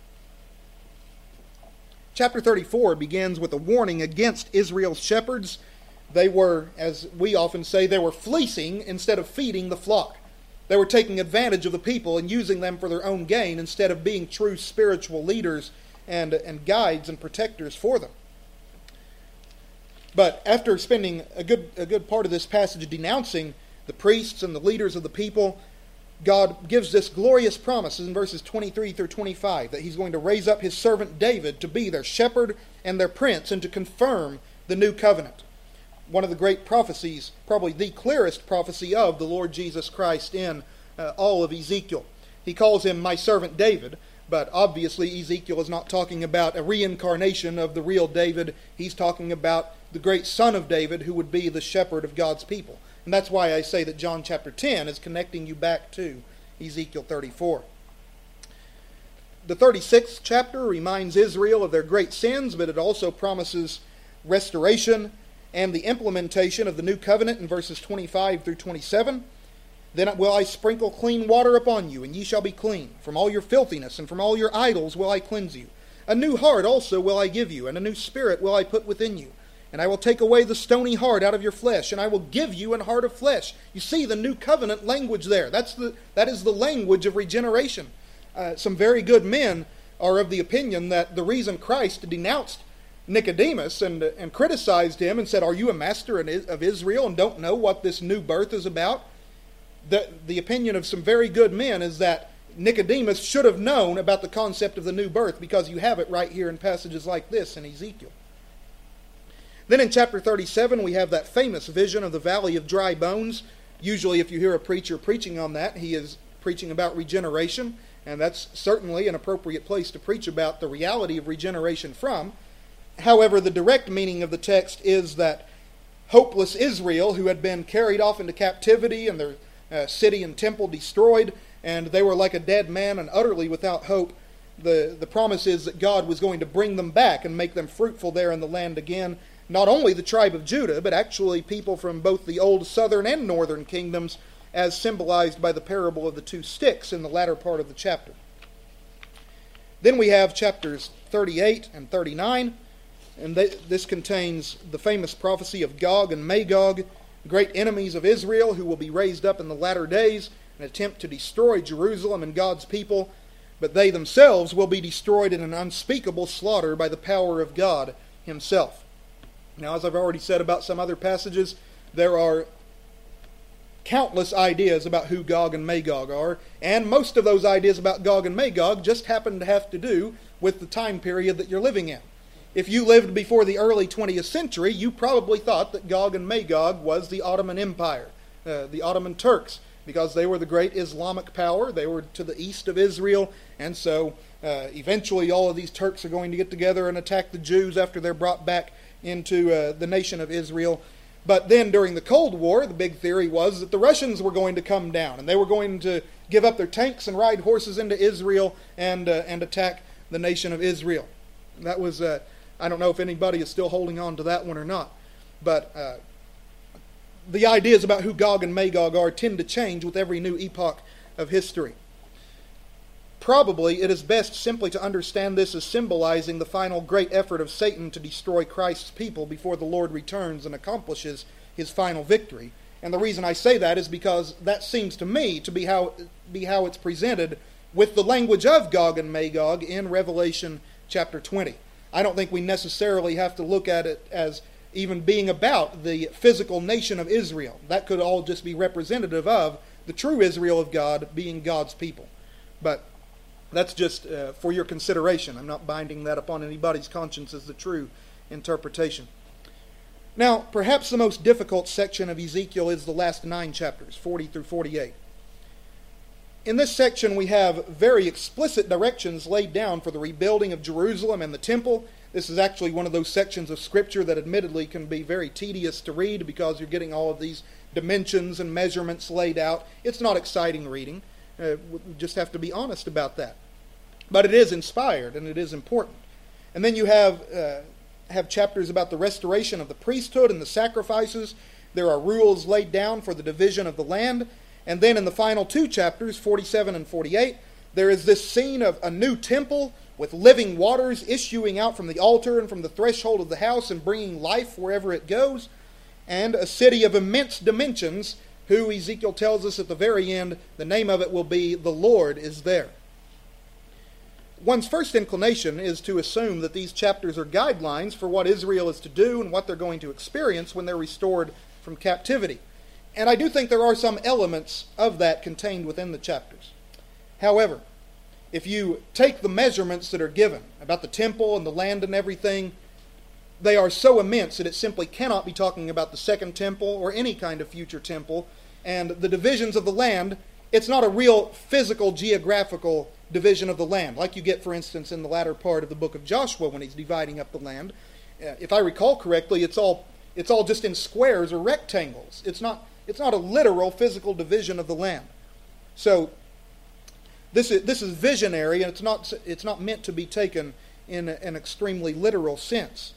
Chapter thirty-four begins with a warning against Israel's shepherds. They were, as we often say, they were fleecing instead of feeding the flock. They were taking advantage of the people and using them for their own gain instead of being true spiritual leaders and, and guides and protectors for them. But after spending a good a good part of this passage denouncing the priests and the leaders of the people, God gives this glorious promise in verses twenty-three through twenty-five that He's going to raise up His servant David to be their shepherd and their prince and to confirm the new covenant. One of the great prophecies, probably the clearest prophecy of the Lord Jesus Christ in uh, all of Ezekiel. He calls him my servant David, but obviously Ezekiel is not talking about a reincarnation of the real David. He's talking about the great son of David who would be the shepherd of God's people. And that's why I say that John chapter ten is connecting you back to Ezekiel thirty-four. The thirty-sixth chapter reminds Israel of their great sins, but it also promises restoration and the implementation of the new covenant in verses twenty-five through twenty-seven. Then will I sprinkle clean water upon you, and ye shall be clean. From all your filthiness and from all your idols will I cleanse you. A new heart also will I give you, and a new spirit will I put within you. And I will take away the stony heart out of your flesh, and I will give you an heart of flesh. You see the new covenant language there. That's the, that is the language of regeneration. Uh, some very good men are of the opinion that the reason Christ denounced Nicodemus and, uh, and criticized him and said, "Are you a master of Israel and don't know what this new birth is about?" The, the opinion of some very good men is that Nicodemus should have known about the concept of the new birth, because you have it right here in passages like this in Ezekiel. Then in chapter thirty-seven, we have that famous vision of the valley of dry bones. Usually if you hear a preacher preaching on that, he is preaching about regeneration, and that's certainly an appropriate place to preach about the reality of regeneration from. However, the direct meaning of the text is that hopeless Israel, who had been carried off into captivity and their uh, city and temple destroyed, and they were like a dead man and utterly without hope, the, the promise is that God was going to bring them back and make them fruitful there in the land again. Not only the tribe of Judah, but actually people from both the old southern and northern kingdoms, as symbolized by the parable of the two sticks in the latter part of the chapter. Then we have chapters thirty-eight and thirty-nine, and they, this contains the famous prophecy of Gog and Magog, great enemies of Israel who will be raised up in the latter days and attempt to destroy Jerusalem and God's people, but they themselves will be destroyed in an unspeakable slaughter by the power of God Himself. Now, as I've already said about some other passages, there are countless ideas about who Gog and Magog are, and most of those ideas about Gog and Magog just happen to have to do with the time period that you're living in. If you lived before the early twentieth century, you probably thought that Gog and Magog was the Ottoman Empire, uh, the Ottoman Turks, because they were the great Islamic power. They were to the east of Israel, and so uh, eventually all of these Turks are going to get together and attack the Jews after they're brought back into uh, the nation of Israel. But then during the Cold War, the big theory was that the Russians were going to come down, and they were going to give up their tanks and ride horses into Israel and uh, and attack the nation of Israel. That was, uh, I don't know if anybody is still holding on to that one or not, but uh, the ideas about who Gog and Magog are tend to change with every new epoch of history. Probably it is best simply to understand this as symbolizing the final great effort of Satan to destroy Christ's people before the Lord returns and accomplishes his final victory. And the reason I say that is because that seems to me to be how, be how it's presented with the language of Gog and Magog in Revelation chapter twenty. I don't think we necessarily have to look at it as even being about the physical nation of Israel. That could all just be representative of the true Israel of God being God's people. But that's just uh, for your consideration. I'm not binding that upon anybody's conscience as the true interpretation. Now, perhaps the most difficult section of Ezekiel is the last nine chapters, forty through forty-eight. In this section, we have very explicit directions laid down for the rebuilding of Jerusalem and the temple. This is actually one of those sections of Scripture that admittedly can be very tedious to read because you're getting all of these dimensions and measurements laid out. It's not exciting reading. Uh, we just have to be honest about that. But it is inspired and it is important. And then you have uh, have chapters about the restoration of the priesthood and the sacrifices. There are rules laid down for the division of the land. And then in the final two chapters, forty-seven and forty-eight, there is this scene of a new temple with living waters issuing out from the altar and from the threshold of the house and bringing life wherever it goes, and a city of immense dimensions, who Ezekiel tells us at the very end, the name of it will be, "The Lord is there." One's first inclination is to assume that these chapters are guidelines for what Israel is to do and what they're going to experience when they're restored from captivity. And I do think there are some elements of that contained within the chapters. However, if you take the measurements that are given about the temple and the land and everything, they are so immense that it simply cannot be talking about the second temple or any kind of future temple. And the divisions of the land, it's not a real physical, geographical division of the land, like you get, for instance, in the latter part of the book of Joshua when he's dividing up the land. Uh, if I recall correctly, it's all it's all just in squares or rectangles. It's not it's not a literal physical division of the land. So this is this is visionary, and it's not it's not meant to be taken in an extremely literal sense.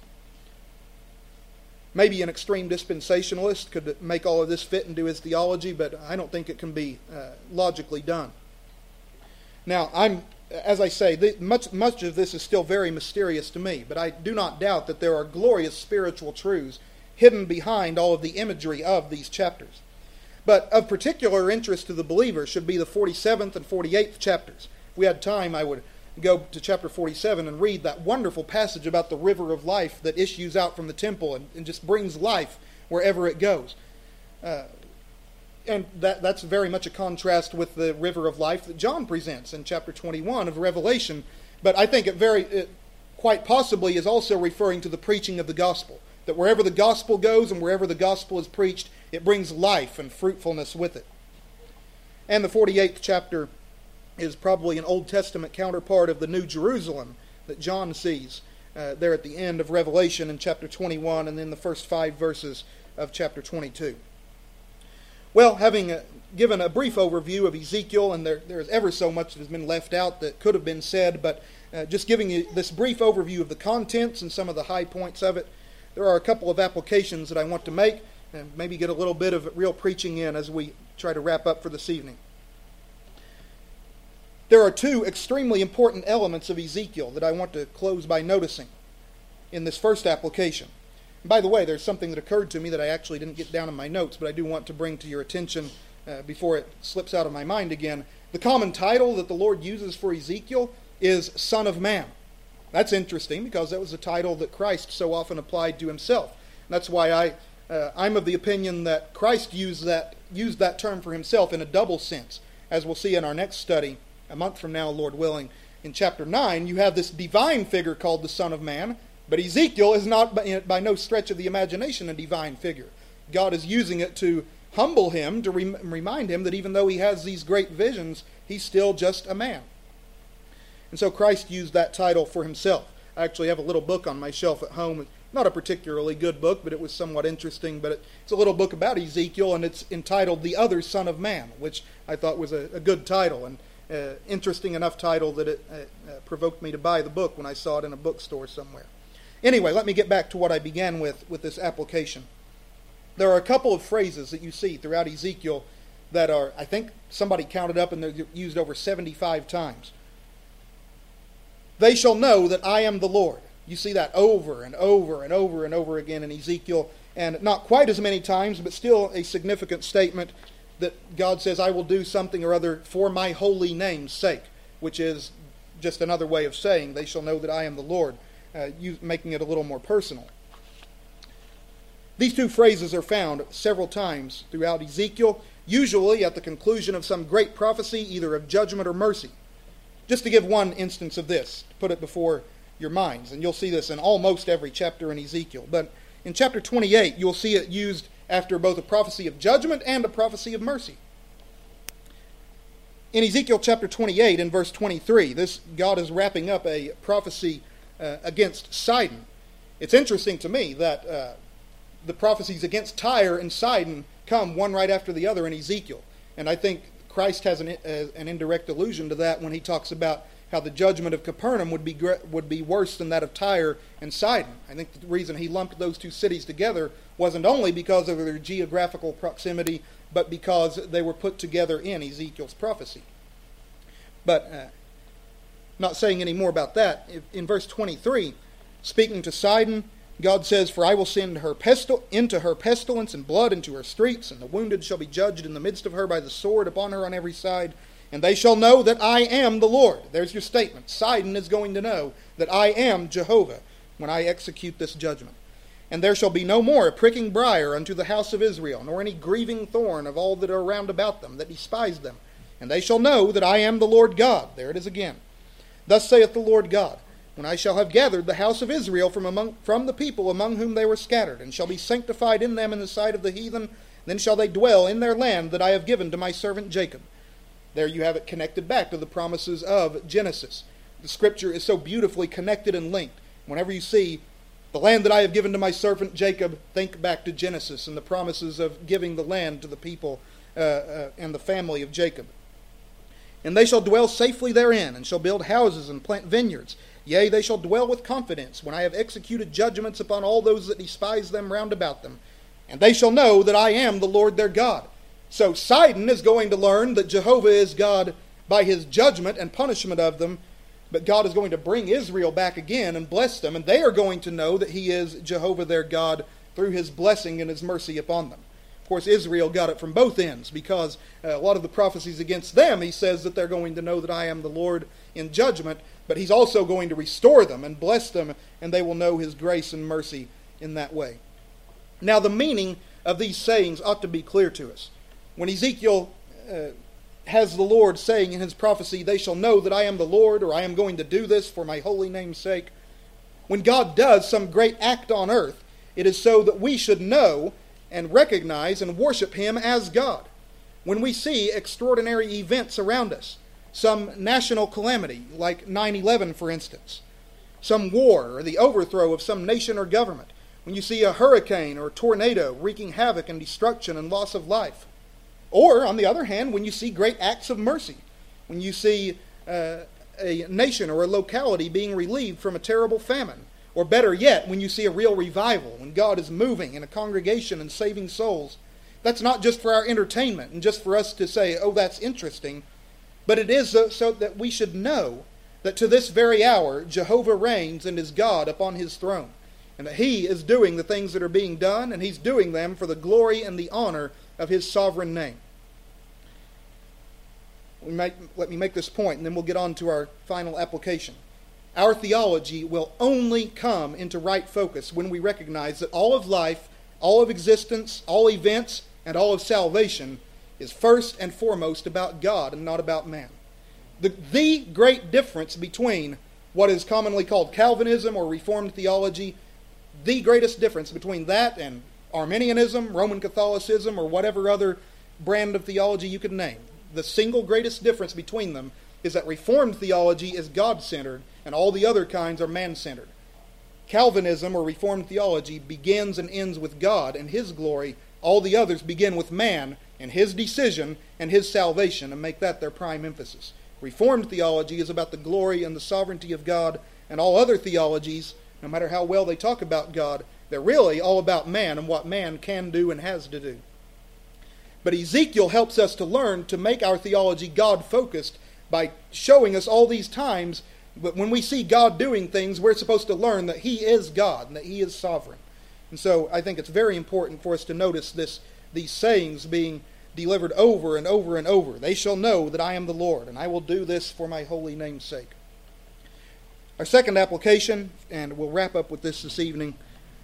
Maybe an extreme dispensationalist could make all of this fit into his theology, but I don't think it can be uh, logically done. Now, I'm as I say, the, much, much of this is still very mysterious to me, but I do not doubt that there are glorious spiritual truths hidden behind all of the imagery of these chapters. But of particular interest to the believer should be the forty-seventh and forty-eighth chapters. If we had time, I would go to chapter forty-seven and read that wonderful passage about the river of life that issues out from the temple and, and just brings life wherever it goes. Uh, and that, that's very much a contrast with the river of life that John presents in chapter twenty-one of Revelation. But I think it very, it quite possibly is also referring to the preaching of the gospel. That wherever the gospel goes and wherever the gospel is preached, it brings life and fruitfulness with it. And the forty-eighth chapter is probably an Old Testament counterpart of the New Jerusalem that John sees uh, there at the end of Revelation in chapter twenty-one and then the first five verses of chapter twenty-two. Well, having uh, given a brief overview of Ezekiel, and there, there's ever so much that has been left out that could have been said, but uh, just giving you this brief overview of the contents and some of the high points of it, there are a couple of applications that I want to make and maybe get a little bit of real preaching in as we try to wrap up for this evening. There are two extremely important elements of Ezekiel that I want to close by noticing in this first application. And by the way, there's something that occurred to me that I actually didn't get down in my notes, but I do want to bring to your attention uh, before it slips out of my mind again. The common title that the Lord uses for Ezekiel is Son of Man. That's interesting because that was a title that Christ so often applied to himself. And that's why I, uh, I'm of the opinion that Christ used that, used that term for himself in a double sense. As we'll see in our next study, a month from now, Lord willing, in chapter nine, you have this divine figure called the Son of Man, but Ezekiel is not by, by no stretch of the imagination a divine figure. God is using it to humble him, to re- remind him that even though he has these great visions, he's still just a man. And so Christ used that title for himself. I actually have a little book on my shelf at home. Not a particularly good book, but it was somewhat interesting. But it, it's a little book about Ezekiel, and it's entitled The Other Son of Man, which I thought was a, a good title, and uh, interesting enough title that it uh, uh, provoked me to buy the book when I saw it in a bookstore somewhere. Anyway, let me get back to what I began with, with this application. There are a couple of phrases that you see throughout Ezekiel that are, I think somebody counted up, and they're used over seventy-five times. They shall know that I am the Lord. You see that over and over and over and over again in Ezekiel, and not quite as many times, but still a significant statement that God says, I will do something or other for my holy name's sake, which is just another way of saying they shall know that I am the Lord, uh, you, making it a little more personal. These two phrases are found several times throughout Ezekiel, usually at the conclusion of some great prophecy, either of judgment or mercy. Just to give one instance of this, to put it before your minds, and you'll see this in almost every chapter in Ezekiel. But in chapter twenty-eight, you'll see it used after both a prophecy of judgment and a prophecy of mercy. In Ezekiel chapter twenty-eight, in verse twenty-three, this God is wrapping up a prophecy uh, against Sidon. It's interesting to me that uh, the prophecies against Tyre and Sidon come one right after the other in Ezekiel. And I think Christ has an, uh, an indirect allusion to that when he talks about how the judgment of Capernaum would be would be worse than that of Tyre and Sidon. I think the reason he lumped those two cities together wasn't only because of their geographical proximity, but because they were put together in Ezekiel's prophecy. But uh, not saying any more about that, in verse twenty-three, speaking to Sidon, God says, For I will send her pestil- into her pestilence and blood into her streets, and the wounded shall be judged in the midst of her by the sword upon her on every side. And they shall know that I am the Lord. There's your statement. Sidon is going to know that I am Jehovah when I execute this judgment. And there shall be no more a pricking briar unto the house of Israel, nor any grieving thorn of all that are round about them, that despise them. And they shall know that I am the Lord God. There it is again. Thus saith the Lord God, When I shall have gathered the house of Israel from among from the people among whom they were scattered, and shall be sanctified in them in the sight of the heathen, then shall they dwell in their land that I have given to my servant Jacob. There you have it connected back to the promises of Genesis. The scripture is so beautifully connected and linked. Whenever you see the land that I have given to my servant Jacob, think back to Genesis and the promises of giving the land to the people uh, uh, and the family of Jacob. And they shall dwell safely therein, and shall build houses and plant vineyards. Yea, they shall dwell with confidence, when I have executed judgments upon all those that despise them round about them. And they shall know that I am the Lord their God. So Sidon is going to learn that Jehovah is God by his judgment and punishment of them, but God is going to bring Israel back again and bless them, and they are going to know that he is Jehovah their God through his blessing and his mercy upon them. Of course, Israel got it from both ends, because uh, a lot of the prophecies against them, he says that they're going to know that I am the Lord in judgment, but he's also going to restore them and bless them, and they will know his grace and mercy in that way. Now, the meaning of these sayings ought to be clear to us. When Ezekiel uh, has the Lord saying in his prophecy, they shall know that I am the Lord, or I am going to do this for my holy name's sake. When God does some great act on earth, it is so that we should know and recognize and worship him as God. When we see extraordinary events around us, some national calamity, like nine eleven for instance, some war or the overthrow of some nation or government, when you see a hurricane or a tornado wreaking havoc and destruction and loss of life, or, on the other hand, when you see great acts of mercy, when you see uh, a nation or a locality being relieved from a terrible famine, or better yet, when you see a real revival, when God is moving in a congregation and saving souls, that's not just for our entertainment and just for us to say, oh, that's interesting, but it is so, so that we should know that to this very hour, Jehovah reigns and is God upon his throne, and that he is doing the things that are being done, and he's doing them for the glory and the honor of his sovereign name. We might, let me make this point, and then we'll get on to our final application. Our theology will only come into right focus when we recognize that all of life, all of existence, all events, and all of salvation is first and foremost about God and not about man. The, the great difference between what is commonly called Calvinism or Reformed theology, the greatest difference between that and Arminianism, Roman Catholicism, or whatever other brand of theology you could name, the single greatest difference between them is that Reformed theology is God-centered and all the other kinds are man-centered. Calvinism or Reformed theology begins and ends with God and his glory. All the others begin with man and his decision and his salvation and make that their prime emphasis. Reformed theology is about the glory and the sovereignty of God, and all other theologies, no matter how well they talk about God, they're really all about man and what man can do and has to do. But Ezekiel helps us to learn to make our theology God-focused by showing us all these times that when we see God doing things, we're supposed to learn that he is God and that he is sovereign. And so I think it's very important for us to notice this, these sayings being delivered over and over and over. They shall know that I am the Lord, and I will do this for my holy name's sake. Our second application, and we'll wrap up with this this evening.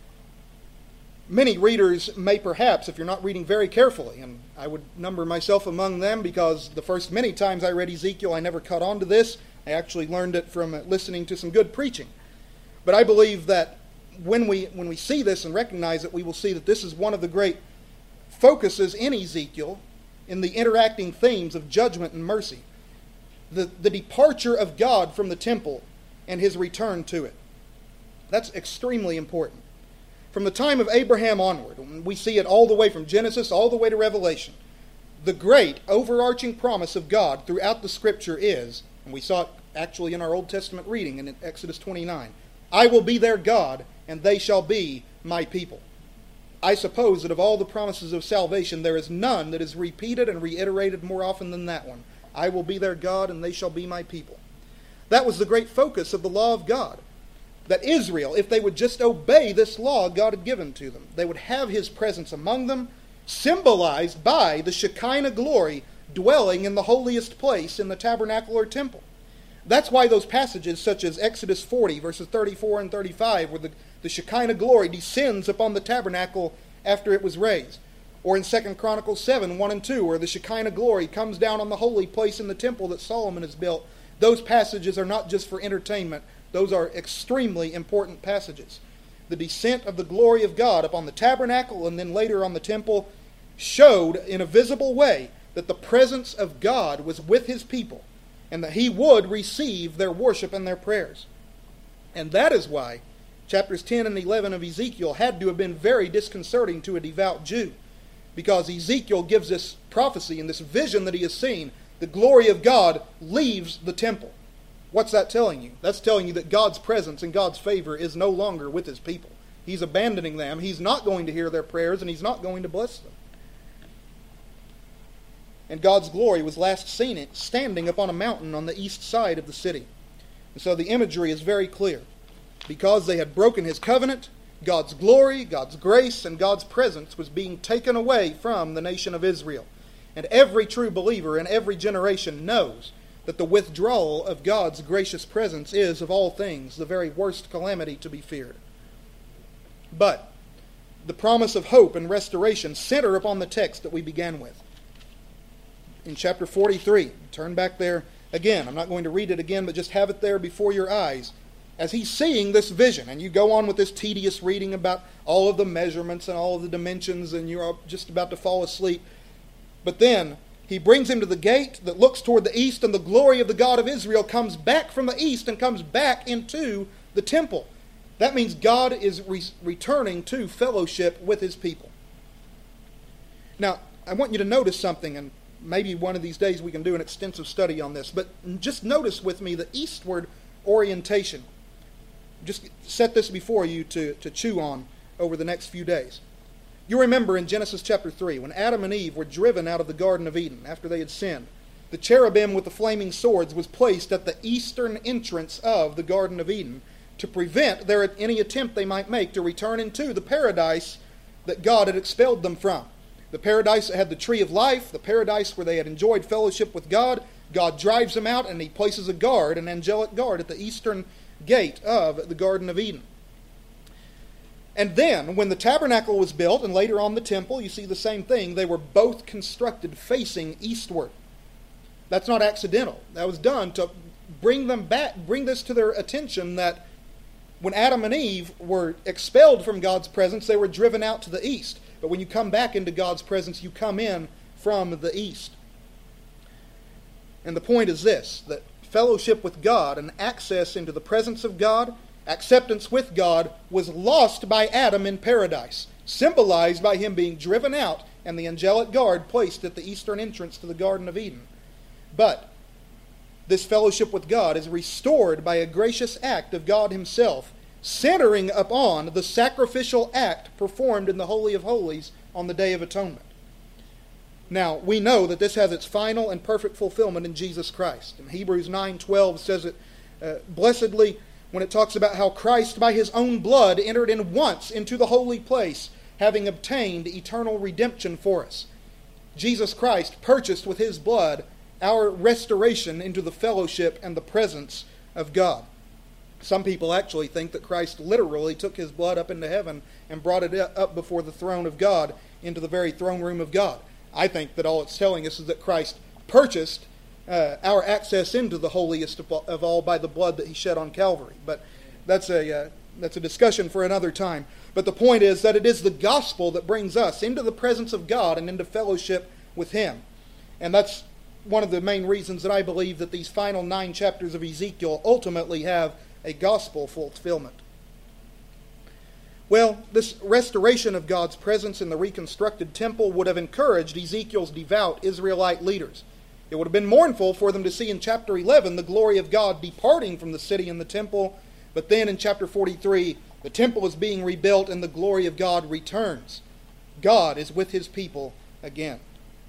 Many readers may perhaps, if you're not reading very carefully, and I would number myself among them because the first many times I read Ezekiel, I never caught on to this. I actually learned it from listening to some good preaching. But I believe that when we when we see this and recognize it, we will see that this is one of the great focuses in Ezekiel in the interacting themes of judgment and mercy. The, the departure of God from the temple and his return to it. That's extremely important. From the time of Abraham onward, we see it all the way from Genesis all the way to Revelation. The great overarching promise of God throughout the Scripture is, and we saw it actually in our Old Testament reading in Exodus twenty-nine, I will be their God, and they shall be my people. I suppose that of all the promises of salvation, there is none that is repeated and reiterated more often than that one. I will be their God, and they shall be my people. That was the great focus of the law of God. That Israel, if they would just obey this law God had given to them, they would have his presence among them, symbolized by the Shekinah glory dwelling in the holiest place in the tabernacle or temple. That's why those passages such as Exodus forty, verses thirty-four and thirty-five, where the, the Shekinah glory descends upon the tabernacle after it was raised. Or in Second Chronicles seven, one and two, where the Shekinah glory comes down on the holy place in the temple that Solomon has built. Those passages are not just for entertainment. Those are extremely important passages. The descent of the glory of God upon the tabernacle and then later on the temple showed in a visible way that the presence of God was with his people and that he would receive their worship and their prayers. And that is why chapters ten and eleven of Ezekiel had to have been very disconcerting to a devout Jew, because Ezekiel gives this prophecy and this vision that he has seen. The glory of God leaves the temple. What's that telling you? That's telling you that God's presence and God's favor is no longer with his people. He's abandoning them. He's not going to hear their prayers, and he's not going to bless them. and God's glory was last seen standing upon a mountain on the east side of the city. And so the imagery is very clear. Because they had broken his covenant, God's glory, God's grace, and God's presence was being taken away from the nation of Israel. And every true believer in every generation knows that the withdrawal of God's gracious presence is, of all things, the very worst calamity to be feared. But the promise of hope and restoration center upon the text that we began with. In chapter forty-three, turn back there again. I'm not going to read it again, but just have it there before your eyes. As he's seeing this vision, and you go on with this tedious reading about all of the measurements and all of the dimensions, and you're just about to fall asleep. But then he brings him to the gate that looks toward the east, and the glory of the God of Israel comes back from the east and comes back into the temple. That means God is re- returning to fellowship with his people. Now, I want you to notice something, and maybe one of these days we can do an extensive study on this, but just notice with me the eastward orientation. Just set this before you to, to chew on over the next few days. You remember in Genesis chapter three, when Adam and Eve were driven out of the Garden of Eden after they had sinned, the cherubim with the flaming swords was placed at the eastern entrance of the Garden of Eden to prevent their any attempt they might make to return into the paradise that God had expelled them from. The paradise that had the tree of life, the paradise where they had enjoyed fellowship with God. God drives them out and he places a guard, an angelic guard, at the eastern gate of the Garden of Eden. And then, when the tabernacle was built, and later on the temple, you see the same thing. They were both constructed facing eastward. That's not accidental. That was done to bring them back, bring this to their attention that when Adam and Eve were expelled from God's presence, they were driven out to the east. But when you come back into God's presence, you come in from the east. And the point is this, that fellowship with God and access into the presence of God, acceptance with God, was lost by Adam in paradise, symbolized by him being driven out and the angelic guard placed at the eastern entrance to the Garden of Eden. But this fellowship with God is restored by a gracious act of God himself, centering upon the sacrificial act performed in the Holy of Holies on the Day of Atonement. Now, we know that this has its final and perfect fulfillment in Jesus Christ. And Hebrews nine twelve says it uh, blessedly when it talks about how Christ by his own blood entered in once into the holy place, having obtained eternal redemption for us. Jesus Christ purchased with his blood our restoration into the fellowship and the presence of God. Some people actually think that Christ literally took his blood up into heaven and brought it up before the throne of God, into the very throne room of God. I think that all it's telling us is that Christ purchased uh, our access into the holiest of all by the blood that he shed on Calvary. But that's a uh, that's a discussion for another time. But the point is that it is the gospel that brings us into the presence of God and into fellowship with him. And that's one of the main reasons that I believe that these final nine chapters of Ezekiel ultimately have a gospel fulfillment. Well, this restoration of God's presence in the reconstructed temple would have encouraged Ezekiel's devout Israelite leaders. It would have been mournful for them to see in chapter eleven the glory of God departing from the city and the temple, but then in chapter forty-three, the temple is being rebuilt and the glory of God returns. God is with his people again.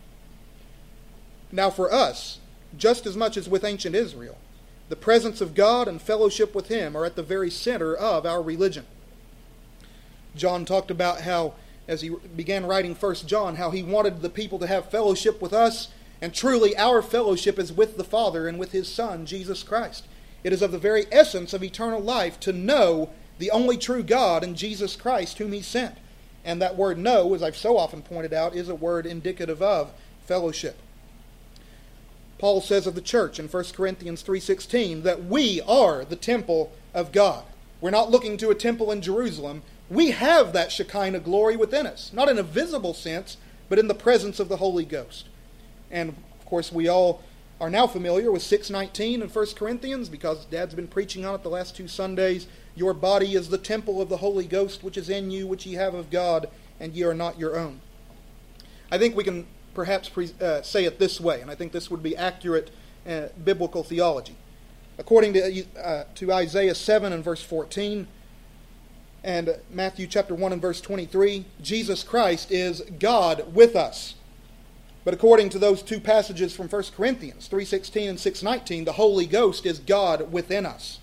Now for us, just as much as with ancient Israel, the presence of God and fellowship with him are at the very center of our religion. John talked about how, as he began writing First John, how he wanted the people to have fellowship with us, and truly our fellowship is with the Father and with his Son, Jesus Christ. It is of the very essence of eternal life to know the only true God and Jesus Christ whom he sent. And that word know, as I've so often pointed out, is a word indicative of fellowship. Paul says of the church in First Corinthians three sixteen that we are the temple of God. We're not looking to a temple in Jerusalem. We have that Shekinah glory within us, not in a visible sense, but in the presence of the Holy Ghost. And, of course, we all are now familiar with six nineteen in First Corinthians because Dad's been preaching on it the last two Sundays. Your body is the temple of the Holy Ghost which is in you, which ye have of God, and ye are not your own. I think we can perhaps pre- uh, say it this way, and I think this would be accurate uh, biblical theology. According to, uh, to Isaiah seven and verse fourteen, and Matthew chapter one and verse twenty-three, Jesus Christ is God with us. But according to those two passages from First Corinthians three sixteen and six nineteen, the Holy Ghost is God within us.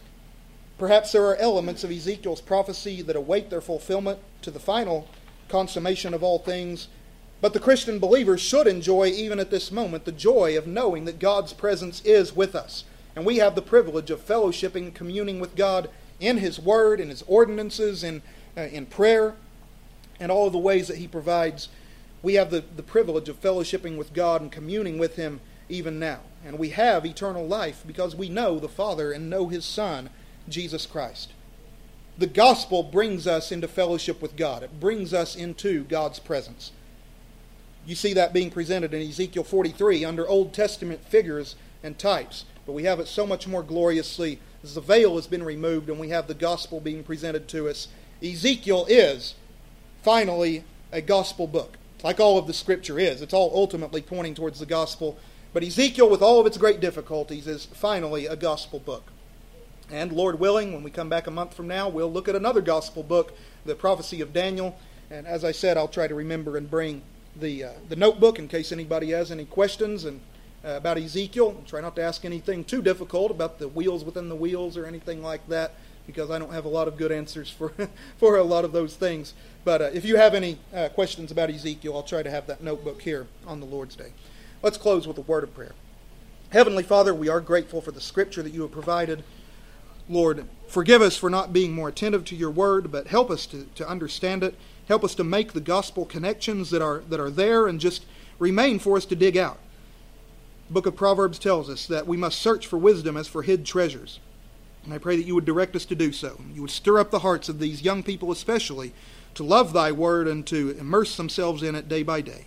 Perhaps there are elements of Ezekiel's prophecy that await their fulfillment to the final consummation of all things, but the Christian believer should enjoy, even at this moment, the joy of knowing that God's presence is with us. And we have the privilege of fellowshipping, communing with God in His Word, in His ordinances, in, uh, in prayer, and all of the ways that He provides. We have the, the privilege of fellowshipping with God and communing with Him even now. And we have eternal life because we know the Father and know His Son, Jesus Christ. The gospel brings us into fellowship with God. It brings us into God's presence. You see that being presented in Ezekiel forty-three under Old Testament figures and types. But we have it so much more gloriously as the veil has been removed and we have the gospel being presented to us. Ezekiel is finally a gospel book, like all of the Scripture is. It's all ultimately pointing towards the gospel. But Ezekiel, with all of its great difficulties, is finally a gospel book. And Lord willing, when we come back a month from now, we'll look at another gospel book, the prophecy of Daniel. And as I said, I'll try to remember and bring the uh, the notebook in case anybody has any questions and uh, about Ezekiel. Try not to ask anything too difficult about the wheels within the wheels or anything like that, because I don't have a lot of good answers for for a lot of those things. But uh, if you have any uh, questions about Ezekiel, I'll try to have that notebook here on the Lord's Day. Let's close with a word of prayer. Heavenly Father, we are grateful for the Scripture that you have provided. Lord, forgive us for not being more attentive to your word, but help us to, to understand it. Help us to make the gospel connections that are that are there and just remain for us to dig out. The book of Proverbs tells us that we must search for wisdom as for hid treasures. And I pray that you would direct us to do so. You would stir up the hearts of these young people especially to love thy word and to immerse themselves in it day by day.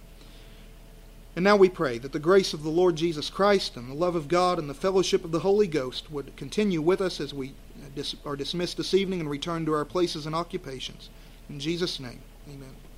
And now we pray that the grace of the Lord Jesus Christ and the love of God and the fellowship of the Holy Ghost would continue with us as we are dismissed this evening and return to our places and occupations. In Jesus' name, amen.